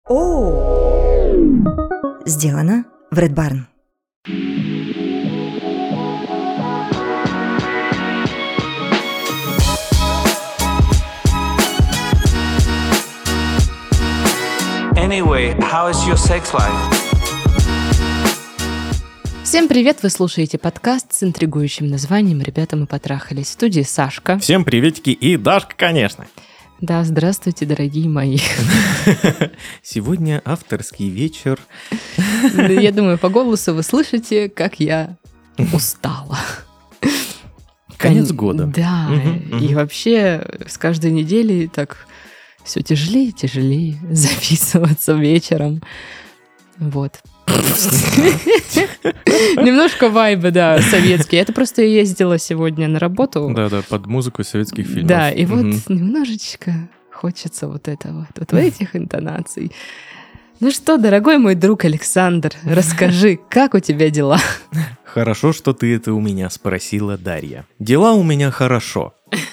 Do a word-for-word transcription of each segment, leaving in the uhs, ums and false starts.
О! Сделано в Red Barn. Anyway, how is your sex life? Всем привет! Вы слушаете подкаст с интригующим названием «Ребята, мы потрахались». В студии Сашка. Всем приветики и Дашка, конечно. Да, здравствуйте, дорогие мои. Сегодня авторский вечер. Я думаю, по голосу вы слышите, как я устала. Конец года. Да, и вообще с каждой неделей так все тяжелее и тяжелее записываться вечером. Вот. Немножко вайбы, да, советские. Это просто я ездила сегодня на работу. Да-да, под музыку советских фильмов. Да, и вот немножечко хочется вот этого, вот этих интонаций. Ну что, дорогой мой друг Александр, расскажи, как у тебя дела? Хорошо, что ты это у меня спросила, Дарья. Дела у меня хорошо.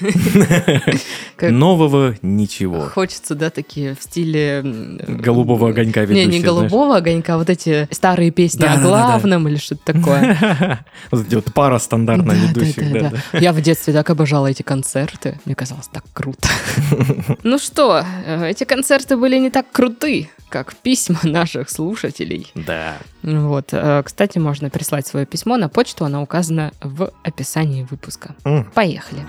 Нового ничего. Хочется, да, такие в стиле... Голубого огонька ведущие. Не, не голубого огонька, а вот эти старые песни да, о главном да, да. или что-то такое. Вот эти вот пара стандартно да, ведущих. Да, да, да. Да. Я в детстве так обожала эти концерты. Мне казалось так круто. Ну что, эти концерты были не так круты, как письма наших слушателей. Да. Вот. Кстати, можно прислать свое письмо на почту, она указана в описании выпуска. Mm. Поехали.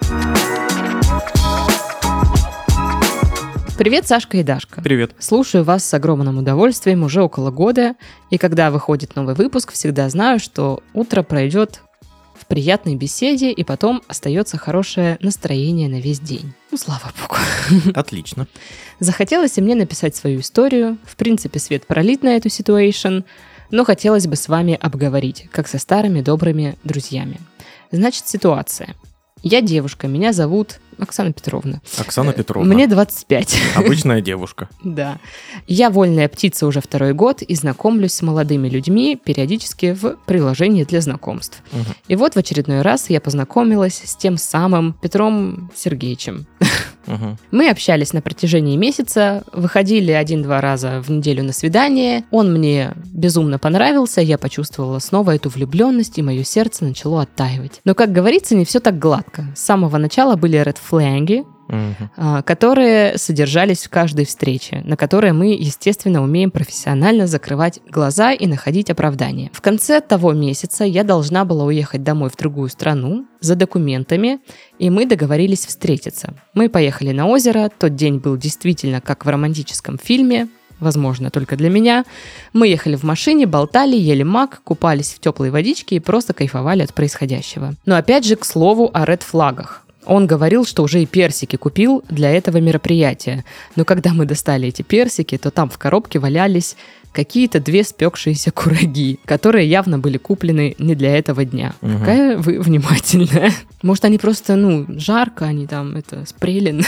Привет, Сашка и Дашка. Привет. Слушаю вас с огромным удовольствием уже около года, и когда выходит новый выпуск, всегда знаю, что утро пройдет в приятной беседе, и потом остается хорошее настроение на весь день. Ну, слава богу. Отлично. Захотелось и мне написать свою историю. В принципе, свет пролит на эту ситуацию, но хотелось бы с вами обговорить, как со старыми добрыми друзьями. Значит, ситуация. Я девушка, меня зовут Оксана Петровна. Оксана Петровна. Мне двадцать пять. Обычная девушка. Да. Я вольная птица уже второй год и знакомлюсь с молодыми людьми периодически в приложении для знакомств. Угу. И вот в очередной раз я познакомилась с тем самым Петром Сергеевичем. Угу. Мы общались на протяжении месяца, выходили один-два раза в неделю на свидание. Он мне безумно понравился, я почувствовала снова эту влюбленность, и мое сердце начало оттаивать. Но, как говорится, не все так гладко. С самого начала были red флаги, Uh-huh. которые содержались в каждой встрече, на которые мы, естественно, умеем профессионально закрывать глаза и находить оправдания. В конце того месяца я должна была уехать домой в другую страну за документами, и мы договорились встретиться. Мы поехали на озеро, тот день был действительно как в романтическом фильме, возможно, только для меня. Мы ехали в машине, болтали, ели мак, купались в теплой водичке и просто кайфовали от происходящего. Но опять же, к слову о ред-флагах. Он говорил, что уже и персики купил для этого мероприятия. Но когда мы достали эти персики, то там в коробке валялись какие-то две спекшиеся кураги, которые явно были куплены не для этого дня. Угу. Какая вы внимательная. Может, они просто, ну, жарко, они там, это, спрелен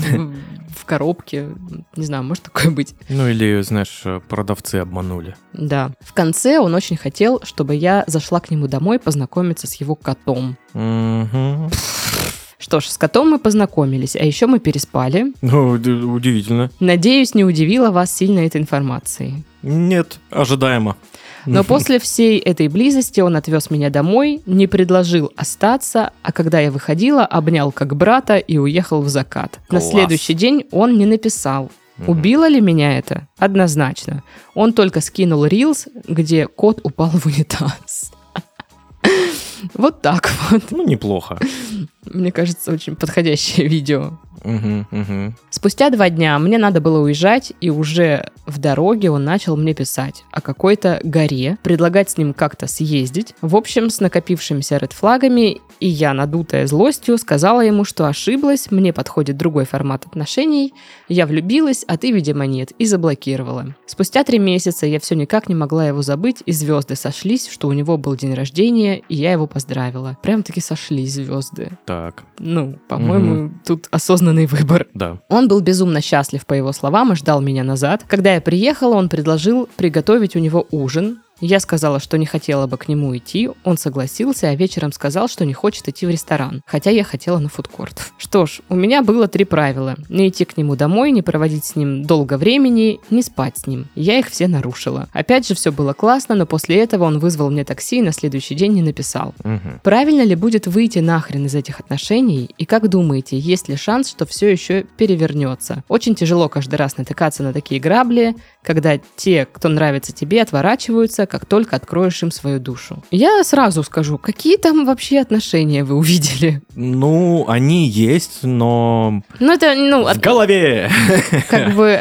в коробке. Не знаю, может такое быть. Ну, или, знаешь, продавцы обманули. Да. В конце он очень хотел, чтобы я зашла к нему домой познакомиться с его котом. Угу. Что ж, с котом мы познакомились, а еще мы переспали. Ну, удивительно. Надеюсь, не удивила вас сильно этой информацией. Нет, ожидаемо. Но после всей этой близости он отвез меня домой, не предложил остаться, а когда я выходила, обнял как брата и уехал в закат. Класс. На следующий день он не написал. Убило ли меня это? Однозначно. Он только скинул рилс, где кот упал в унитаз. Вот так вот. Ну, неплохо. Мне кажется, очень подходящее видео. Угу, угу. Спустя два дня мне надо было уезжать, и уже в дороге он начал мне писать о какой-то горе, предлагать с ним как-то съездить. В общем, с накопившимися редфлагами, и я, надутая злостью, сказала ему, что ошиблась, мне подходит другой формат отношений, я влюбилась, а ты, видимо, нет, и заблокировала. Спустя три месяца я все никак не могла его забыть, и звезды сошлись, что у него был день рождения, и я его поздравила. Прям-таки сошлись звезды. Так. Ну, по-моему, угу. Тут осознанный выбор. Да. Он был безумно счастлив, по его словам, и ждал меня назад. Когда я приехала, он предложил приготовить у него ужин. Я сказала, что не хотела бы к нему идти, он согласился, а вечером сказал, что не хочет идти в ресторан, хотя я хотела на фудкорт. Что ж, у меня было три правила. Не идти к нему домой, не проводить с ним долго времени, не спать с ним. Я их все нарушила. Опять же, все было классно, но после этого он вызвал мне такси и на следующий день не написал. Угу. Правильно ли будет выйти нахрен из этих отношений? И как думаете, есть ли шанс, что все еще перевернется? Очень тяжело каждый раз натыкаться на такие грабли, когда те, кто нравится тебе, отворачиваются, как только откроешь им свою душу. Я сразу скажу, какие там вообще отношения вы увидели? Ну, они есть, но Ну, это, ну, в от- голове. как бы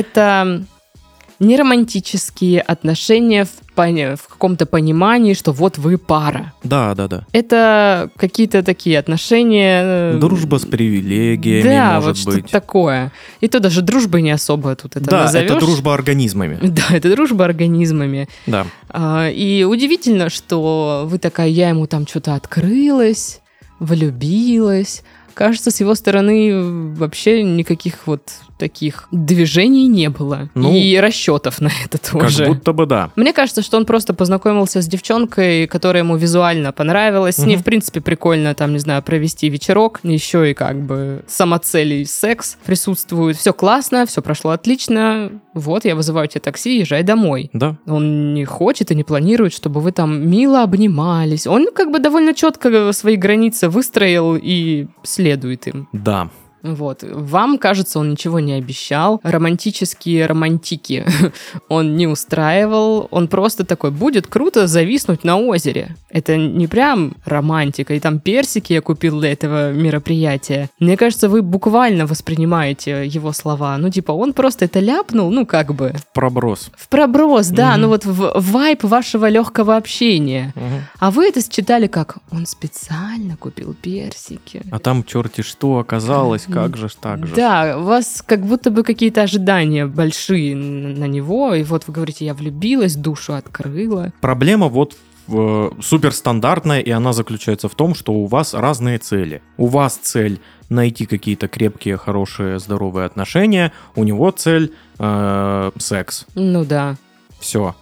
это не романтические отношения в, пони- в каком-то понимании, что вот вы пара. Да, да, да. Это какие-то такие отношения... э, Дружба с привилегиями, да, может вот что-то быть. такое. И то даже дружбой не особо тут это Да, назовешь. это дружба организмами. Да, это дружба организмами. Да. А, И удивительно, что вы такая, я ему там что-то открылась, влюбилась. Кажется, с его стороны вообще никаких вот таких движений не было. Ну, и расчетов на это тоже. Как будто бы да. Мне кажется, что он просто познакомился с девчонкой, которая ему визуально понравилась. С ней, Мгм. в принципе, прикольно, там, не знаю, провести вечерок. Еще и как бы самоцель секс присутствует. Все классно, все прошло отлично. Вот, я вызываю тебе такси, езжай домой. Да. Он не хочет и не планирует, чтобы вы там мило обнимались. Он как бы довольно четко свои границы выстроил и следует им. Да. Вот. Вам, кажется, он ничего не обещал. Романтические романтики он не устраивал. Он просто такой, будет круто зависнуть на озере. Это не прям романтика. И там персики я купил для этого мероприятия. Мне кажется, вы буквально воспринимаете его слова. Ну, типа, он просто это ляпнул, ну, как бы. Проброс. В проброс, да, Мгм. ну вот в вайб вашего легкого общения. Мгм. А вы это считали как, он специально купил персики. А там черти что оказалось, как же ж так же. Да, у вас как будто бы какие-то ожидания большие н- на него, и вот вы говорите, я влюбилась, душу открыла. Проблема вот в- суперстандартная, и она заключается в том, что у вас разные цели. У вас цель найти какие-то крепкие, хорошие, здоровые отношения, у него цель э, секс. Ну да. Все.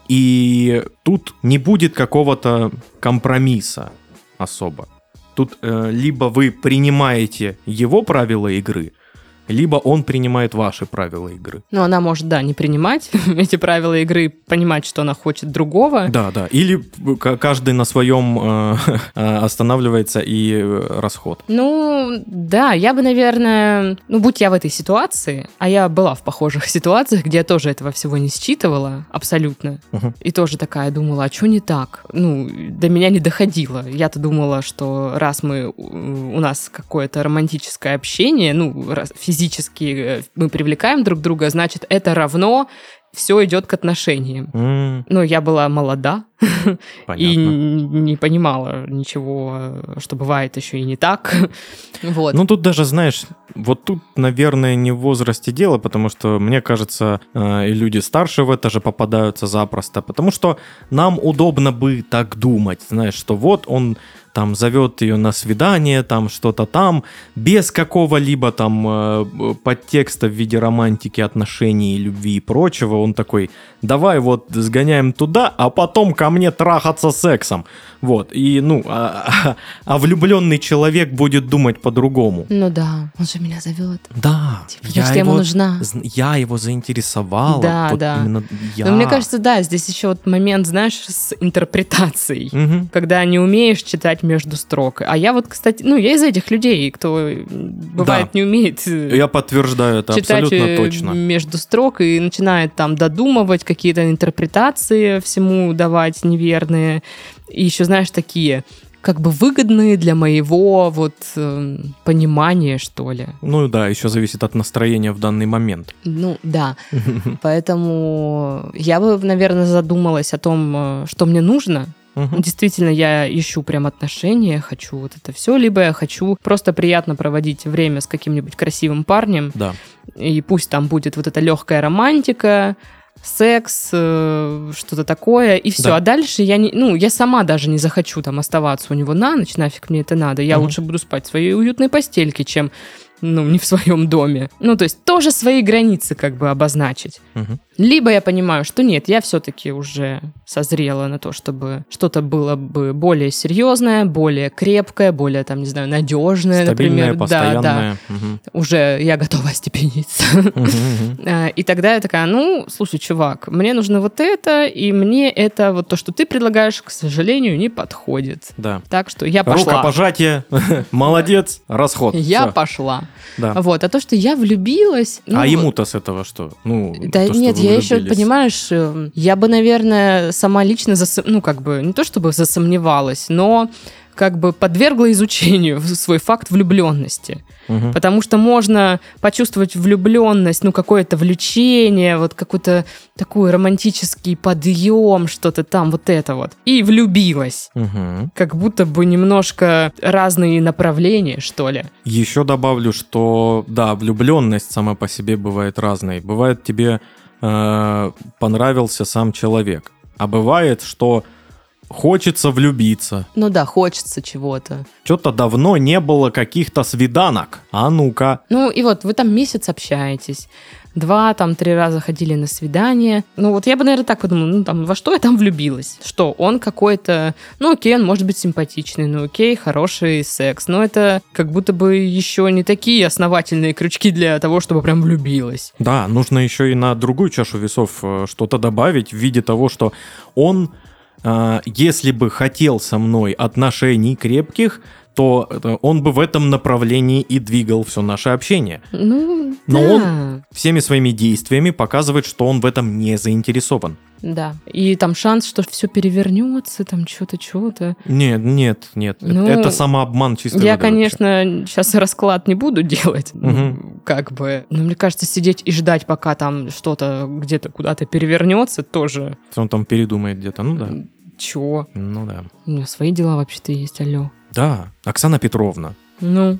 И тут не будет какого-то компромисса особо. Тут э, либо вы принимаете его правила игры, либо он принимает ваши правила игры. Ну, она может, да, не принимать эти правила игры, понимать, что она хочет другого. Да, да. Или к- каждый на своем э, э, останавливается и э, расход. Ну, да, я бы, наверное, ну, будь я в этой ситуации, а я была в похожих ситуациях, где я тоже этого всего не считывала, абсолютно, Мгм. и тоже такая думала, а что не так? Ну, до меня не доходило. Я-то думала, что раз мы, у нас какое-то романтическое общение, ну, раз- физически э, мы привлекаем друг друга, значит, это равно все идет к отношениям. М, Но я была молода и Понятно. н- не понимала ничего, что бывает еще и не так. Вот. Ну, тут даже, знаешь, вот тут, наверное, не в возрасте дело, потому что, мне кажется, э, и люди старше в это же попадаются запросто, потому что нам удобно бы так думать, знаешь, что вот он там зовет ее на свидание, там что-то там, без какого-либо там э, подтекста в виде романтики, отношений, любви и прочего. Он такой, давай вот сгоняем туда, а потом ко мне трахаться сексом. Вот, и, ну, а, а- а влюбленный человек будет думать по-другому. Ну да, он же меня зовет. Да, Типа, значит, я ему нужна. зн- я его заинтересовала. Да, вот да. именно я. Но мне кажется, да, здесь еще вот момент, знаешь, с интерпретацией. Мгм. Когда не умеешь читать между строк. А я вот, кстати, ну, я из этих людей, кто, м, бывает, Да. не умеет э, Я подтверждаю это читать абсолютно э, точно. между строк и начинает там додумывать, какие-то интерпретации всему давать неверные. И еще, знаешь, такие как бы выгодные для моего вот э, понимания, что ли. Ну да, еще зависит от настроения в данный момент. Ну, да. Поэтому я бы, наверное, задумалась о том, э, что мне нужно. Мгм. Действительно, я ищу прям отношения, хочу вот это все, либо я хочу просто приятно проводить время с каким-нибудь красивым парнем, Да. и пусть там будет вот эта легкая романтика, секс, э, что-то такое, и все. Да. А дальше я не, ну, я сама даже не захочу там оставаться у него на ночь, нафиг мне это надо. Я Мгм. лучше буду спать в своей уютной постельке, чем, ну, не в своем доме. Ну, то есть тоже свои границы как бы обозначить. Мгм. Либо я понимаю, что нет, я все-таки уже созрела на то, чтобы что-то было бы более серьезное, более крепкое, более, там, не знаю, надежное, стабильное, например. постоянное. Да, да. Угу. Уже я готова остепениться. Угу, угу. И тогда я такая, ну, слушай, чувак, мне нужно вот это, и мне это, вот то, что ты предлагаешь, к сожалению, не подходит. Да. Так что я пошла. Рукопожатие, молодец, расход. Я Всё. пошла. Да. Вот, а то, что я влюбилась... А ему-то с этого что? Ну, Да то, что нет, вы я еще, влюбились. понимаешь, э, я бы, наверное, сама лично, засом... ну, как бы, не то чтобы засомневалась, но как бы подвергла изучению свой факт влюбленности. Мгм. Потому что можно почувствовать влюбленность, ну, какое-то влечение, вот какой-то такой романтический подъем, что-то там, вот это вот. И влюбилась. Мгм. Как будто бы немножко разные направления, что ли. Еще добавлю, что да, влюбленность сама по себе бывает разной. Бывает, тебе э, понравился сам человек, а бывает, что хочется влюбиться. Ну да, хочется чего-то. Что-то давно не было каких-то свиданок. А ну-ка. Ну и вот вы там месяц общаетесь, два, там, три раза ходили на свидание. Ну вот я бы, наверное, так подумала, ну там, во что я там влюбилась? Что, он какой-то, ну окей, он может быть симпатичный, ну окей, хороший секс, но это как будто бы еще не такие основательные крючки для того, чтобы прям влюбилась. Да, нужно еще и на другую чашу весов э, что-то добавить в виде того, что он, э, если бы хотел со мной отношений крепких, то э, он бы в этом направлении и двигал все наше общение. Ну, Но да. он всеми своими действиями показывает, что он в этом не заинтересован. Да. И там шанс, что все перевернется, там что-то, что-то. Нет, нет, нет. Ну, это самообман чистой Я, воды вообще. конечно, сейчас расклад не буду делать, ну, Мгм. как бы. Но мне кажется, сидеть и ждать, пока там что-то где-то куда-то перевернется, тоже. Он там передумает где-то, ну да. Чё? Ну да. У меня свои дела вообще-то есть, алло. Да, Оксана Петровна, Ну,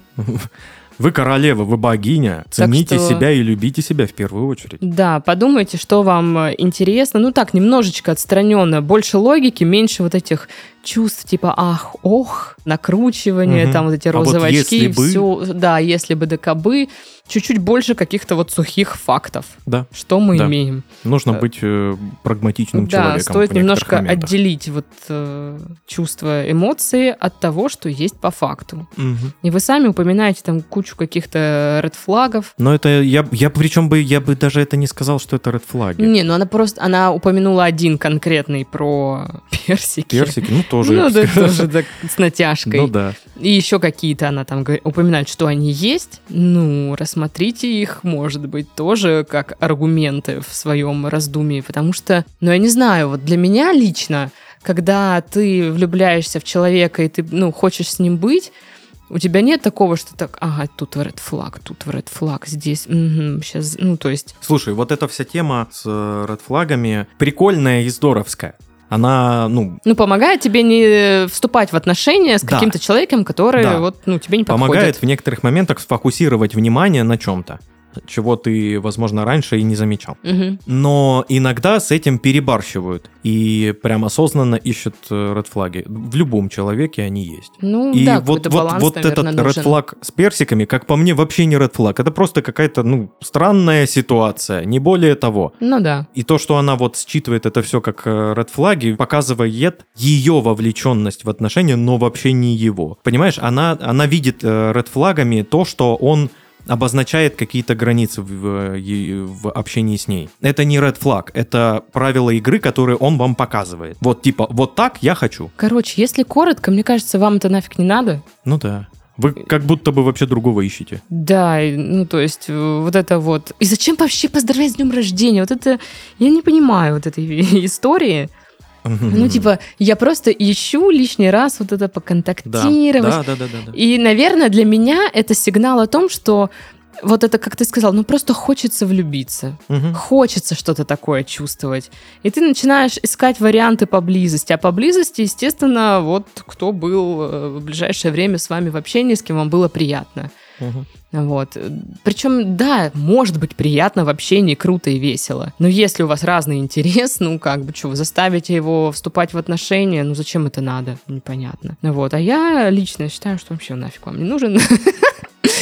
вы королева, вы богиня. Цените что- себя и любите себя в первую очередь. да, подумайте, что вам э, интересно. Ну так, немножечко отстраненно. Больше логики, меньше вот этих чувств, типа ах, ох, накручивание, Мгм. там вот эти А вот розовые если очки, бы- все, да, если бы да кабы, чуть-чуть больше каких-то вот сухих фактов. Да, Что мы Да. имеем? нужно Э, быть э, прагматичным Да, человеком. стоит в некоторых немножко моментах. отделить вот э, чувства, эмоции от того, что есть по факту. Мгм. И вы сами упоминаете там кучу каких-то редфлагов. Но это я, я причем бы я бы даже это не сказал, что это редфлаги. Не, ну она просто, она упомянула один конкретный про персики. Персики, ну тоже. я Ну бы да, сказал. тоже так, с натяжкой. Ну да. И еще какие-то она там говорит- упоминает, что они есть. Ну, рассмотрите их, может быть, тоже как аргументы в своем раздумии. Потому что, ну, я не знаю, вот для меня лично, когда ты влюбляешься в человека и ты, ну, хочешь с ним быть, у тебя нет такого, что так, ага, тут red flag, тут red flag, здесь, сейчас, ну, то есть... Слушай, вот эта вся тема с э, редфлагами прикольная и здоровская. Она, ну, Ну, помогает тебе не вступать в отношения с Да. каким-то человеком, который Да. вот, ну, тебе не подходит. помогает в некоторых моментах сфокусировать внимание на чем-то, чего ты, возможно, раньше и не замечал. Мгм. Но иногда с этим перебарщивают и прям осознанно ищут редфлаги. В любом человеке они есть. Ну, И да, вот, какой-то вот, баланс, вот наверное, этот нужен. редфлаг с персиками, как по мне, вообще не редфлаг. Это просто какая-то, ну, странная ситуация, не более того. Ну, да. И то, что она вот считывает это все как редфлаги, показывает ее вовлеченность в отношения, но вообще не его. Понимаешь, она, она видит редфлагами то, что он обозначает какие-то границы в, в, в общении с ней. Это не red flag, это правила игры, которые он вам показывает. Вот типа, вот так я хочу. Короче, если коротко, мне кажется, вам это нафиг не надо. Ну да. Вы как будто бы вообще другого ищете. Да, и, ну, то есть, э, вот это вот... И зачем вообще поздравлять с днем рождения? Вот это... Я не понимаю вот этой истории. Ну, типа, я просто ищу лишний раз вот это да. поконтактировать. Да, да, да, да, да. И, наверное, для меня это сигнал о том, что вот это, как ты сказал, ну просто хочется влюбиться. Мгм. Хочется что-то такое чувствовать. И ты начинаешь искать варианты поблизости. А поблизости, естественно, вот кто был э, в ближайшее время с вами в общении, с кем вам было приятно. Мгм. Вот. Причем, да, может быть приятно в общении, круто и весело. Но если у вас разный интерес, ну как бы, что, вы заставите его вступать в отношения, ну зачем это надо? Непонятно. Вот. А я лично считаю, что вообще нафиг вам не нужен.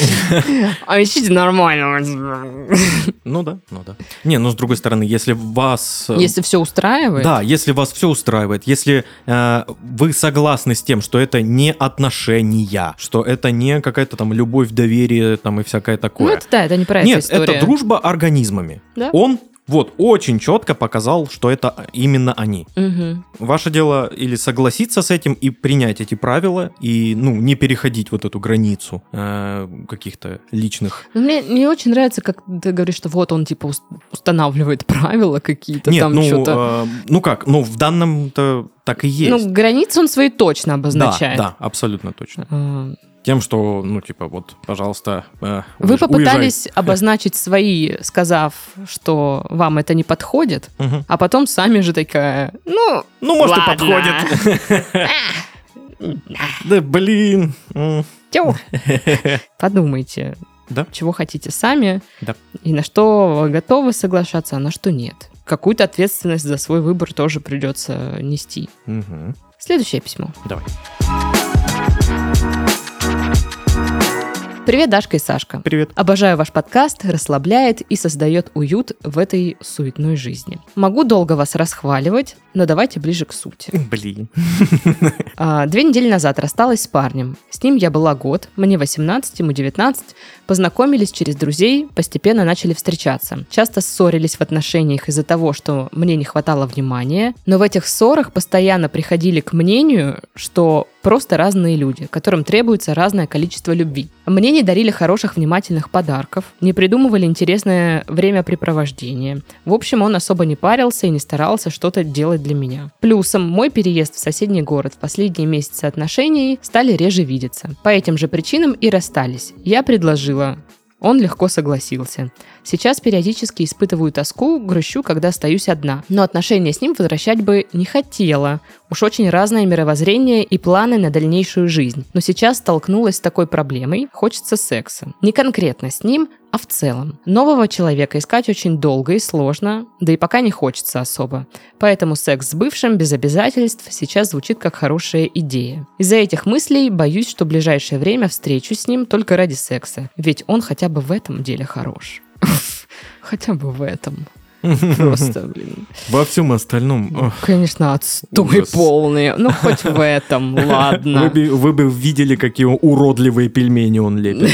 А ищите нормально. Ну да, ну да. Не, ну с другой стороны, если вас... Если все устраивает. Да, если вас все устраивает, если э, вы согласны с тем, что это не отношения, что это не какая-то там любовь, доверие там и всякое такое. Ну это да, это не про Нет, эту историю. это дружба организмами. Да? Он вот очень четко показал, что это именно они. Угу. Ваше дело или согласиться с этим и принять эти правила, и ну не переходить вот эту границу э, каких-то личных. Но мне не очень нравится, как ты говоришь, что вот он типа ус- устанавливает правила какие-то. Нет, там ну, что-то. э, ну как, ну в данном-то так и есть. Ну, границы он свои точно обозначает. Да, да, абсолютно точно. А, Тем, что, ну, типа, вот, пожалуйста, э, Вы уезж- попытались уезжай. обозначить свои, сказав, что вам это не подходит, Мгм. а потом сами же такая, ну, Ну, может, и ладно. подходит. Да, блин. М. Тю. Подумайте, Да. чего хотите сами, Да. и на что вы готовы соглашаться, а на что нет. Какую-то ответственность за свой выбор тоже придется нести. Мгм. Следующее письмо. Давай. Привет, Дашка и Сашка. Привет. Обожаю ваш подкаст, расслабляет и создает уют в этой суетной жизни. Могу долго вас расхваливать, но давайте ближе к сути. Блин. А, Две недели назад рассталась с парнем. С ним я была год, мне восемнадцать, ему девятнадцать. Познакомились через друзей, постепенно начали встречаться. Часто ссорились в отношениях из-за того, что мне не хватало внимания, но в этих ссорах постоянно приходили к мнению, что просто разные люди, которым требуется разное количество любви. Мне не дарили хороших внимательных подарков, не придумывали интересное времяпрепровождение. В общем, он особо не парился и не старался что-то делать для меня. Плюсом мой переезд в соседний город в последние месяцы отношений стали реже видеться. По этим же причинам и расстались. Я предложила. Он легко согласился. Сейчас периодически испытываю тоску, грущу, когда остаюсь одна. Но отношения с ним возвращать бы не хотела. Уж очень разное мировоззрение и планы на дальнейшую жизнь. Но сейчас столкнулась с такой проблемой. Хочется секса. Не конкретно с ним, а в целом. Нового человека искать очень долго и сложно, да и пока не хочется особо. Поэтому секс с бывшим без обязательств сейчас звучит как хорошая идея. Из-за этих мыслей боюсь, что в ближайшее время встречусь с ним только ради секса. Ведь он хотя бы в этом деле хорош. Хотя бы в этом. Просто, блин. Во всем остальном... ох, Конечно, отстой Ужас. полный. Ну, хоть в этом, Вы ладно. бы, вы бы видели, какие уродливые пельмени он лепит.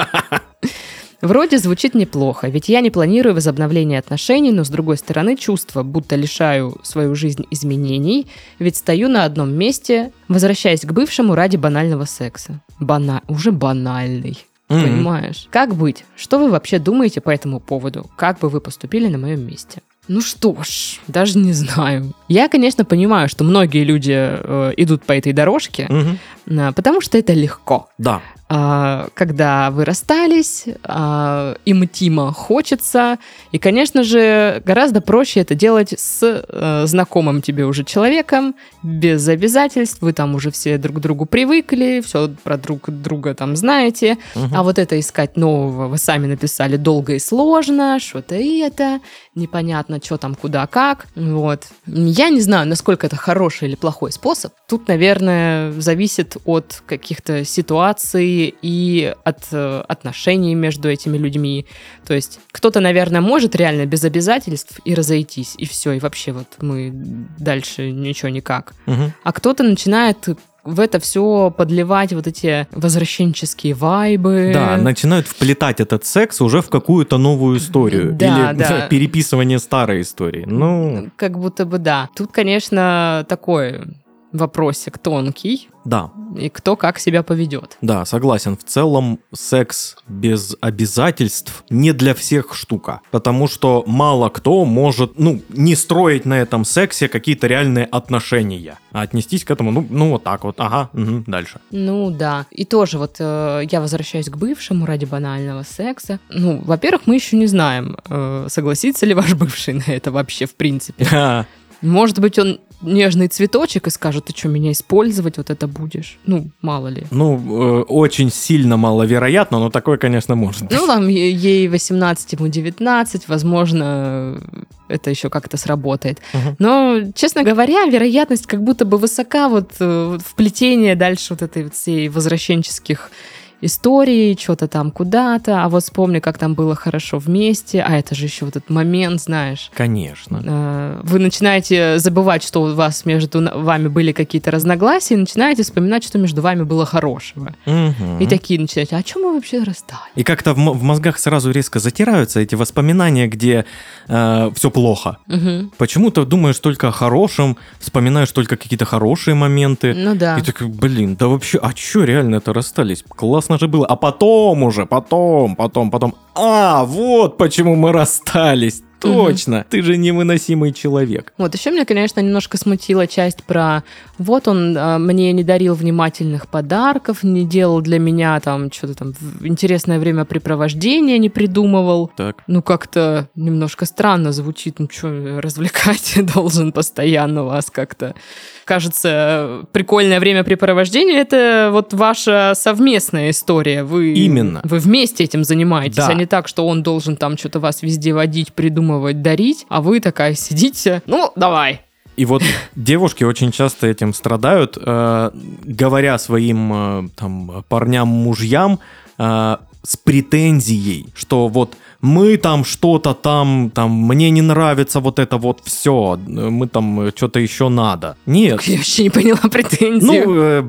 Вроде звучит неплохо, ведь я не планирую возобновление отношений, но с другой стороны чувство, будто лишаю свою жизнь изменений, ведь стою на одном месте, возвращаясь к бывшему ради банального секса. Бана... Уже банальный. Мгм. Понимаешь? Как быть? Что вы вообще думаете по этому поводу? Как бы вы поступили на моем месте? Ну что ж, даже не знаю. Я, конечно, понимаю, что многие люди э, идут по этой дорожке, Мгм. э, потому что это легко. Да. А, когда вы расстались, а, им интима хочется, и, конечно же, гораздо проще это делать с э, знакомым тебе уже человеком, без обязательств, вы там уже все друг к другу привыкли, все про друг друга там знаете, Мгм. а вот это искать нового, вы сами написали долго и сложно, что-то и это, непонятно, что там, куда, как, вот. Я не знаю, насколько это хороший или плохой способ, тут, наверное, зависит от каких-то ситуаций и от э, отношений между этими людьми. То есть кто-то, наверное, может реально без обязательств и разойтись, и все, и вообще вот мы дальше ничего никак. Мгм. А кто-то начинает в это все подливать вот эти возвращенческие вайбы. Да, начинают вплетать этот секс уже в какую-то новую историю. Да, Или да. переписывание старой истории. Ну, Как будто бы да. Тут, конечно, такой вопросик тонкий, да. и кто как себя поведет. Да, согласен. В целом, секс без обязательств не для всех штука. Потому что мало кто может, ну, не строить на этом сексе какие-то реальные отношения. А отнестись к этому, ну, ну вот так вот. Ага, угу, дальше. Ну да. И тоже вот э, я возвращаюсь к бывшему ради банального секса. Ну, во-первых, мы еще не знаем, э, согласится ли ваш бывший на это вообще в принципе. Ха. Может быть, он нежный цветочек и скажет, ты что, меня использовать вот это будешь? Ну, мало ли. Ну, э, очень сильно маловероятно, но такое, конечно, может быть. Ну, там е- ей восемнадцать, ему девятнадцать, возможно, это еще как-то сработает. Мгм. Но, честно говоря, вероятность как будто бы высока вот э, вот вплетение дальше вот этой вот всей возвращенческих истории, что-то там куда-то, а вот вспомни, как там было хорошо вместе, а это же еще вот этот момент, знаешь. Конечно. Вы начинаете забывать, что у вас между вами были какие-то разногласия, и начинаете вспоминать, что между вами было хорошего. Угу. И такие начинаете, а чем мы вообще расстались? И как-то в, м- в мозгах сразу резко затираются эти воспоминания, где э, все плохо. Угу. Почему-то думаешь только о хорошем, вспоминаешь только какие-то хорошие моменты. Ну да. И такой, блин, да вообще, а чё реально это расстались? Классно же было. А потом уже, потом, потом, потом. А, вот почему мы расстались. Точно, угу. Ты же невыносимый человек. Вот, еще меня, конечно, немножко смутила часть про вот он а, мне не дарил внимательных подарков, не делал для меня там что-то там интересное времяпрепровождение, не придумывал. Так. Ну, как-то немножко странно звучит, ну что, развлекать должен постоянно вас как-то. Кажется, прикольное времяпрепровождение — это вот ваша совместная история. Вы, Именно. Вы вместе этим занимаетесь, да. А не так, что он должен там что-то вас везде водить, придумывать, дарить, а вы такая сидите, ну, давай. И вот девушки очень часто этим страдают, э, говоря своим э, там парням-мужьям э, с претензией, что вот мы там что-то там, там, мне не нравится вот это вот все, мы там что-то еще надо. Нет. Я вообще не поняла претензию. Ну, э...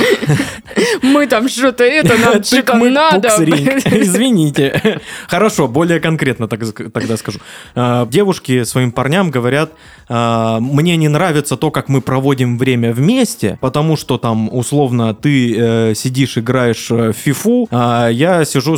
мы там что-то это, нам что-то надо. Извините. Хорошо, более конкретно тогда скажу. Девушки своим парням говорят, мне не нравится то, как мы проводим время вместе, потому что там, условно, ты сидишь, играешь в фифу, а я сижу,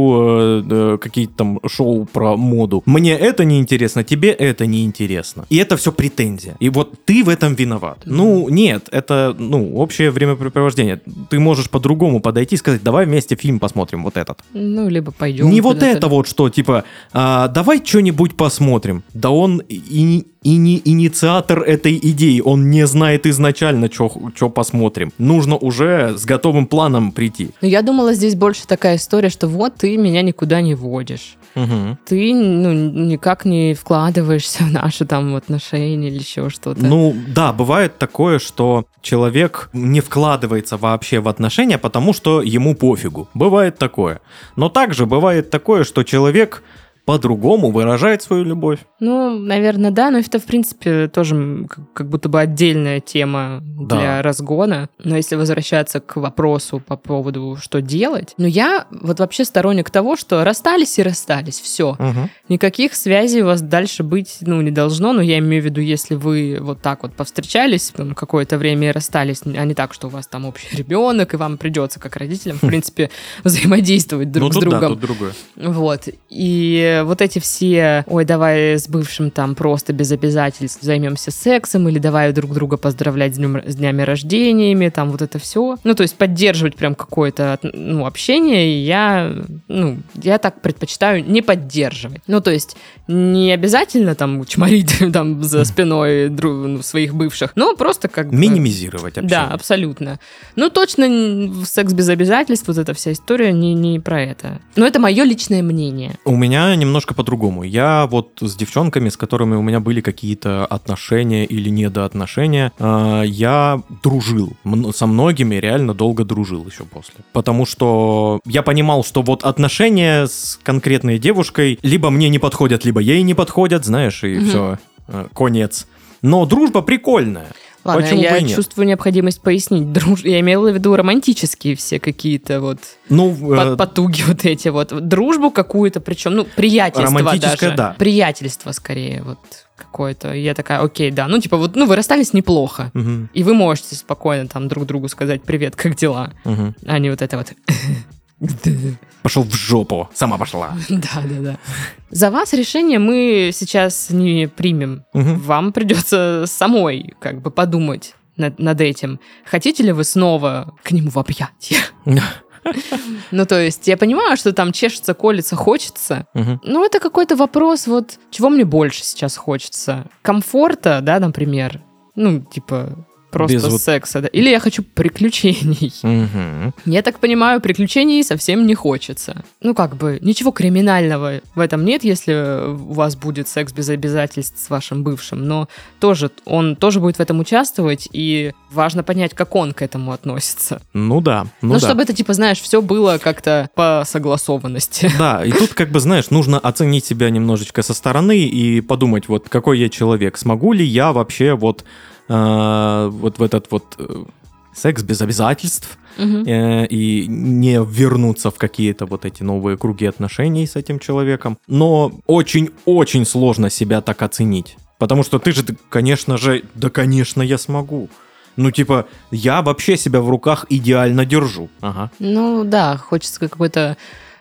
смотрю какие-то там шоу про моду. Мне это не интересно, тебе это не интересно. И это все претензия. И вот ты в этом виноват. Mm-hmm. Ну, нет, это, ну, общее времяпрепровождение. Ты можешь по-другому подойти и сказать, давай вместе фильм посмотрим, вот этот. Ну, либо пойдем. Не вот это вот, что, типа, а, давай что-нибудь посмотрим. Да он и, и не инициатор этой идеи, он не знает изначально, что посмотрим. Нужно уже с готовым планом прийти. Ну, я думала, здесь больше такая история, что вот ты меня никуда не водишь. Угу. Ты ну, никак не вкладываешься в наши там отношения или еще что-то. Ну да, бывает такое, что человек не вкладывается вообще в отношения, потому что ему пофигу. Бывает такое. Но также бывает такое, что человек по-другому выражает свою любовь. Ну, наверное, да, но это, в принципе, тоже как будто бы отдельная тема да. для разгона. Но если возвращаться к вопросу по поводу, что делать, ну, я вот вообще сторонник того, что расстались и расстались, все. Угу. Никаких связей у вас дальше быть, ну, не должно, но я имею в виду, если вы вот так вот повстречались там, какое-то время и расстались, а не так, что у вас там общий ребенок, и вам придется, как родителям, в принципе, взаимодействовать друг с другом. Ну, тут да, тут другое. Вот. И вот эти все, ой, давай с бывшим там просто без обязательств займемся сексом, или давай друг друга поздравлять с, днем, с днями рождениями, там вот это все. Ну, то есть поддерживать прям какое-то, ну, общение, и я, ну, я так предпочитаю не поддерживать. Ну, то есть не обязательно там чморить там за спиной друг, ну, своих бывших, но просто как бы... Минимизировать общение. Да, абсолютно. Ну, точно секс без обязательств, вот эта вся история не, не про это. Но это мое личное мнение. У меня немножко по-другому. Я вот с девчонками, с которыми у меня были какие-то отношения или недоотношения, я дружил. Со многими реально долго дружил еще после. Потому что я понимал, что вот отношения с конкретной девушкой либо мне не подходят, либо ей не подходят, знаешь, и угу. все, конец. Но дружба прикольная. Ладно, почему я бы и нет? Чувствую необходимость пояснить. Друж... Я имела в виду романтические все какие-то вот ну, э... потуги вот эти вот. Дружбу какую-то, причем, ну, приятельство даже. Да. Приятельство скорее вот какое-то. И я такая, окей, да. Ну, типа вот, ну, вы расстались неплохо. Угу. И вы можете спокойно там друг другу сказать привет, как дела? Угу. А не вот это вот... Пошел в жопу, сама пошла. Да, да, да. За вас решение мы сейчас не примем. Угу. Вам придется самой как бы подумать над, над этим. Хотите ли вы снова к нему в объятия? Ну, то есть, я понимаю, что там чешется, колется, хочется. Угу. Но это какой-то вопрос, вот, чего мне больше сейчас хочется? Комфорта, да, например? Ну, типа... просто Без вот- секса. Да. Или я хочу приключений. Мгм. Я так понимаю, приключений совсем не хочется. Ну, как бы, ничего криминального в этом нет, если у вас будет секс без обязательств с вашим бывшим, но тоже он тоже будет в этом участвовать, и важно понять, как он к этому относится. Ну да, ну, Ну, да. чтобы это, типа, знаешь, все было как-то по согласованности. Да, и тут, как бы, знаешь, нужно оценить себя немножечко со стороны и подумать, вот какой я человек, смогу ли я вообще вот, э, вот в этот вот э, секс без обязательств Мгм. э, и не вернуться в какие-то вот эти новые круги отношений с этим человеком. Но очень-очень сложно себя так оценить. Потому что ты же, ты, конечно же, да, конечно, я смогу. Ну, типа, я вообще себя в руках идеально держу. Ага. Ну, да, хочется какой-то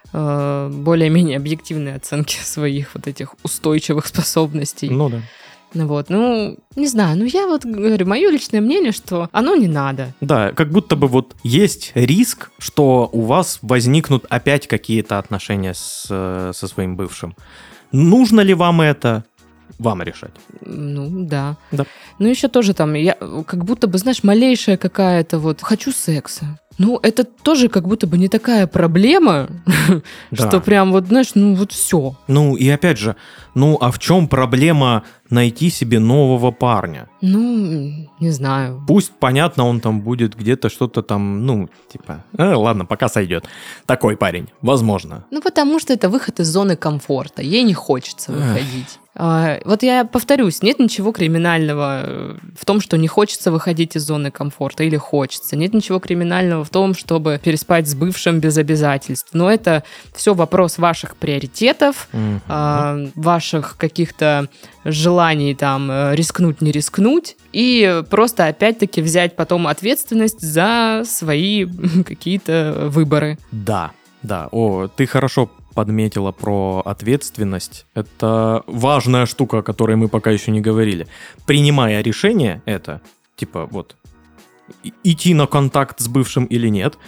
э, более-менее объективной оценки своих вот этих устойчивых способностей. Ну да. Ну вот, ну, не знаю, ну я вот говорю, мое личное мнение, что оно не надо. Да, как будто бы вот есть риск, что у вас возникнут опять какие-то отношения с, э, со своим бывшим. Нужно ли вам это? Вам решать. Ну, да. Да. Ну, еще тоже там, я как будто бы, знаешь, малейшая какая-то вот, хочу секса. Ну, это тоже как будто бы не такая проблема, Да. что прям вот, знаешь, ну вот все. Ну и опять же, ну а в чем проблема найти себе нового парня? Ну, не знаю. Пусть, понятно, он там будет где-то что-то там, ну, типа, «Э, ладно, пока сойдет. Такой парень, возможно. Ну, потому что это выход из зоны комфорта. Ей не хочется выходить. А, вот я повторюсь, нет ничего криминального э, в том, что не хочется выходить из зоны комфорта или хочется. Нет ничего криминального в том, чтобы переспать с бывшим без обязательств. Но это все вопрос ваших приоритетов, Мгм. а, ваших каких-то желаний там э, рискнуть, не рискнуть, и просто опять-таки взять потом ответственность за свои какие-то выборы. Да, да. О, ты хорошо подметила про ответственность. Это важная штука, о которой мы пока еще не говорили. Принимая решение это, типа вот, и- идти на контакт с бывшим или нет,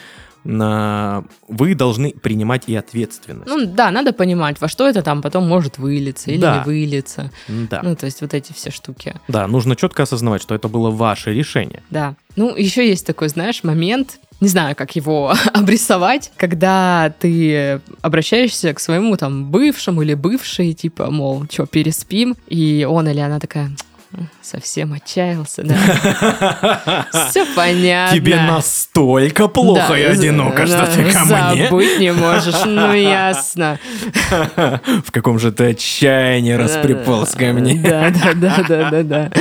на- вы должны принимать и ответственность. Ну да, надо понимать, во что это там потом может вылиться или Да. не вылиться. Да. Ну, то есть вот эти все штуки. Да, нужно четко осознавать, что это было ваше решение. Да. Ну, еще есть такой, знаешь, момент, не знаю, как его обрисовать, когда ты обращаешься к своему там бывшему или бывшей, типа, мол, что, переспим? И он или она такая... Совсем отчаялся, да. Все понятно. Тебе настолько плохо Да, и одиноко, да, что ты ко мне? забыть не можешь, ну ясно. В каком же ты отчаянии расприполз ко мне. Да, да, да, да, да, да.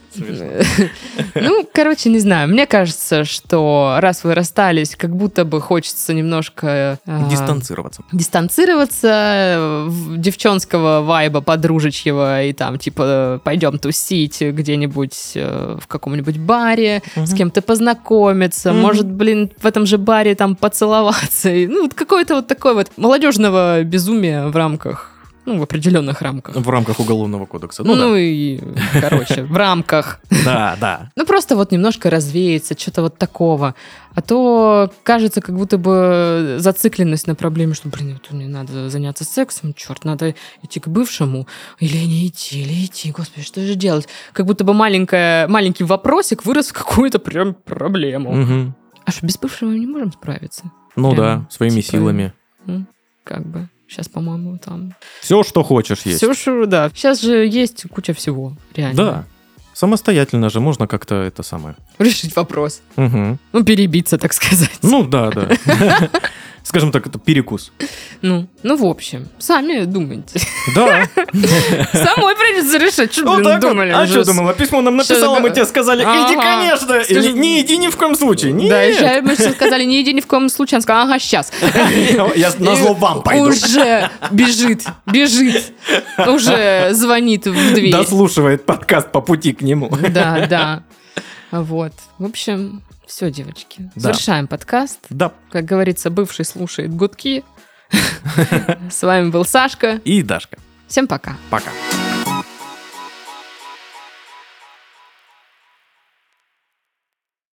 Ну, короче, не знаю. Мне кажется, что раз вы расстались, как будто бы хочется немножко... э, Дистанцироваться. дистанцироваться, в- девчонского вайба подружечьего, и там, типа, пойдем тусить где-нибудь э, в каком-нибудь баре, с кем-то познакомиться, Мгм. может, блин, в этом же баре там поцеловаться. И, ну, вот какое-то вот такое вот молодежного безумия в рамках, ну, в определенных рамках. В рамках Уголовного кодекса. Ну, Ну, и, короче, в рамках. да. Да, да. Ну, просто вот немножко развеяться, что-то вот такого. А то кажется, как будто бы зацикленность на проблеме, что, блин, вот мне надо заняться сексом, черт, надо идти к бывшему. Или не идти, или идти, господи, что же делать? Как будто бы маленькая, маленький вопросик вырос в какую-то прям проблему. Мгм. А что, без бывшего мы не можем справиться? Ну Прям, да, своими типа, силами. Ну, как бы, сейчас, по-моему, там... Все, что хочешь, есть. Все, что, да. Сейчас же есть куча всего, реально. Да. Самостоятельно же можно как-то это самое. Решить вопрос. Мгм. Ну, перебиться, так сказать. Ну да, да. Скажем так, это перекус. Ну, ну, в общем, сами думайте. Да. Самой придется решать, что, Вот блин, так вот. думали. А уже что с- думала? Письмо нам написала, Щас, мы тебе сказали, иди, ага. конечно. Скажи- Или не иди ни в коем случае. Нет. Да, еще мы сейчас сказали, не иди ни в коем случае. Она сказала, ага, сейчас. Я назло вам пойду. Уже бежит, бежит. Уже звонит в дверь. Дослушивает подкаст по пути к нему. Да, да. Вот. В общем, все, девочки. Да. Завершаем подкаст. Да. Как говорится, бывший слушает гудки. С вами был Сашка. И Дашка. Всем пока. Пока.